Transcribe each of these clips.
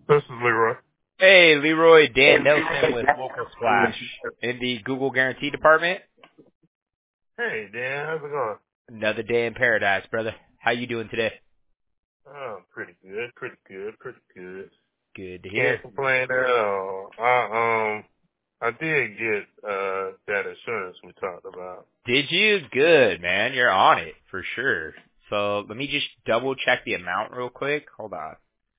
This is Leroy. Hey, Leroy, Dan Nelson with Local Splash in the Google Guarantee Department. Hey, Dan. How's it going? Another day in paradise, brother. How you doing today? Oh, pretty good. Good to Can't hear. complain at all. I did get that insurance we talked about. Did you? Good, man. You're on it for sure. So let me just double check the amount real quick. Hold on.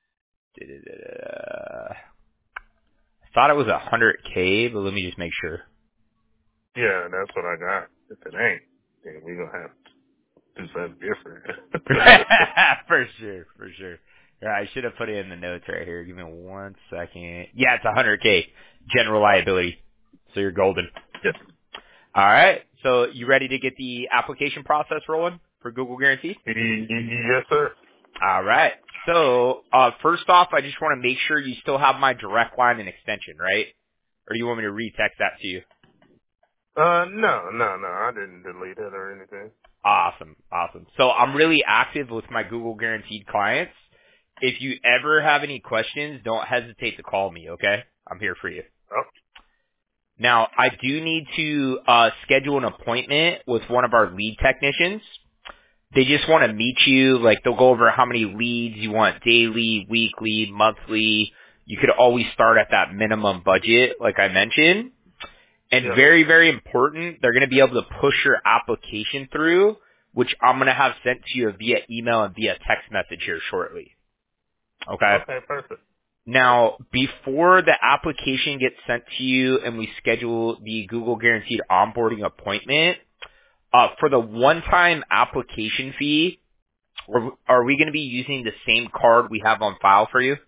I thought it was 100K, but let me just make sure. Yeah, that's what I got. If it ain't, then we gonna have to do something different. For sure. All right, I should have put it in the notes right here. Give me 1 second. Yeah, it's 100K general liability. So you're golden. Yes. All right. So you ready to get the application process rolling for Google Guarantee? Yes, sir. All right. So first off, I just want to make sure you still have my direct line and extension, right? Or do you want me to retext that to you? No. I didn't delete it or anything. Awesome. So I'm really active with my Google Guaranteed clients. If you ever have any questions, don't hesitate to call me, okay? I'm here for you. Oh, Now, I do need to schedule an appointment with one of our lead technicians. They just want to meet you. Like, they'll go over how many leads you want daily, weekly, monthly. You could always start at that minimum budget, like I mentioned. And yeah. very, very important, they're going to be able to push your application through, which I'm going to have sent to you via email and via text message here shortly. Okay? Okay, perfect. Now, before the application gets sent to you and we schedule the Google Guaranteed onboarding appointment, for the one-time application fee, are we going to be using the same card we have on file for you?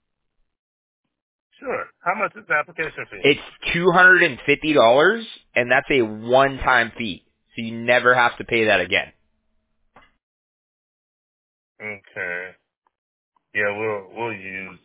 Sure. How much is the application fee? It's $250, and that's a one-time fee, so you never have to pay that again. Okay. Yeah, we'll use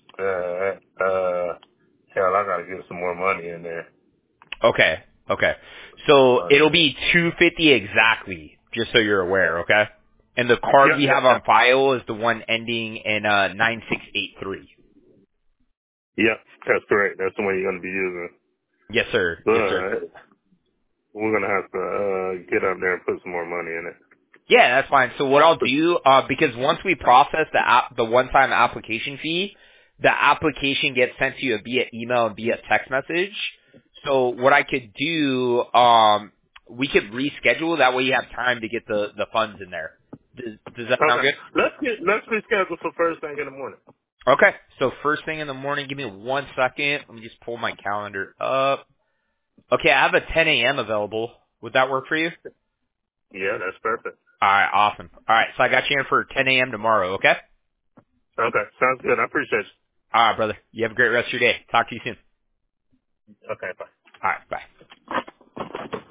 hell, I gotta get some more money in there. Okay. So Money. it'll be $250 exactly, just so you're aware, okay? And the card we have on Yep. file is the one ending in 9683. Yep, that's correct. That's the one you're gonna be using. Yes, sir. But we're gonna have to get up there and put some more money in it. Yeah, that's fine. So what I'll do, because once we process the one-time application fee, the application gets sent to you via email and via text message. So what I could do, we could reschedule. That way you have time to get the funds in there. Does that sound Okay. good? Let's reschedule for first thing in the morning. Okay. So first thing in the morning, give me 1 second. Let me just pull my calendar up. Okay, I have a 10 a.m. available. Would that work for you? Yeah, that's perfect. All right, awesome. All right, so I got you in for 10 a.m. tomorrow, okay? Okay, sounds good. I appreciate All right, brother. You have a great rest of your day. Talk to you soon. you. Okay, bye. All right, bye.